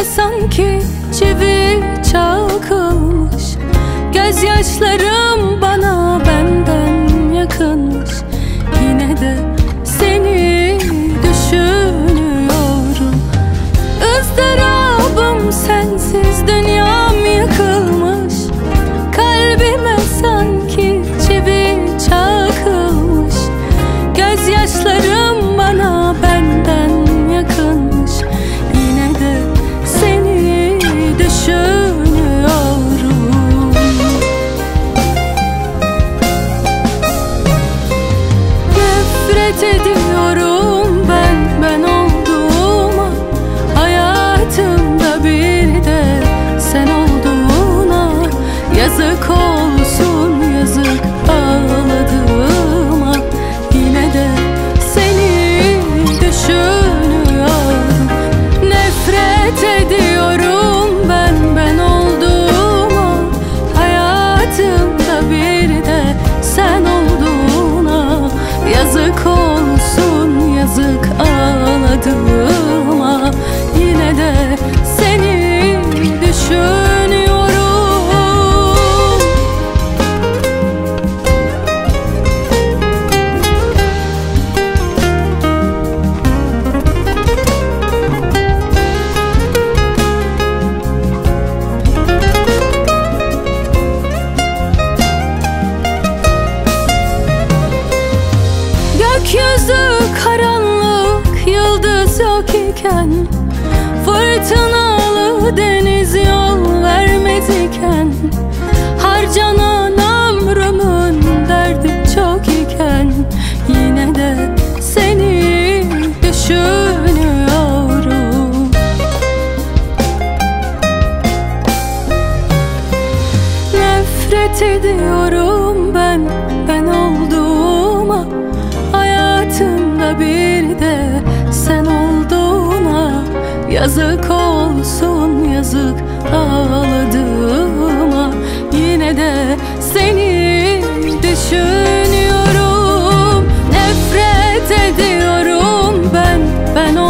sanki çivi çakılmış. Gözyaşlarım bana benden yakınmış. Yine de seni düşünüyorum. ızdırabım sensiz, dünyam yıkılmış. Kalbime sanki çivi çakılmış. Gözyaşlarım bana benden yakınmış. Yine de seni düşünüyorum. Nefret ediyorum ben olduğuma. Hayatımda bir de sen olduğuna. Yazık olsun yazık ağladığıma. Yine de seni düşünüyorum. Nefret ediyorum ben olduğuma. Hayatımda bir de sen olduğuna. Yazık olsun yazık ağladığıma. Yine de seni düşünüyorum. Gökyüzü karanlık, yıldız yok iken, fırtınalı deniz yol vermez iken, harcanan ömrümün derdi çok iken, yine de seni düşünüyorum. Nefret ediyorum ben olduğuma. Hayatımda bir de sen olduğuna. Yazık olsun yazık ağladığıma. Yine de seni düşünüyorum. Nefret ediyorum ben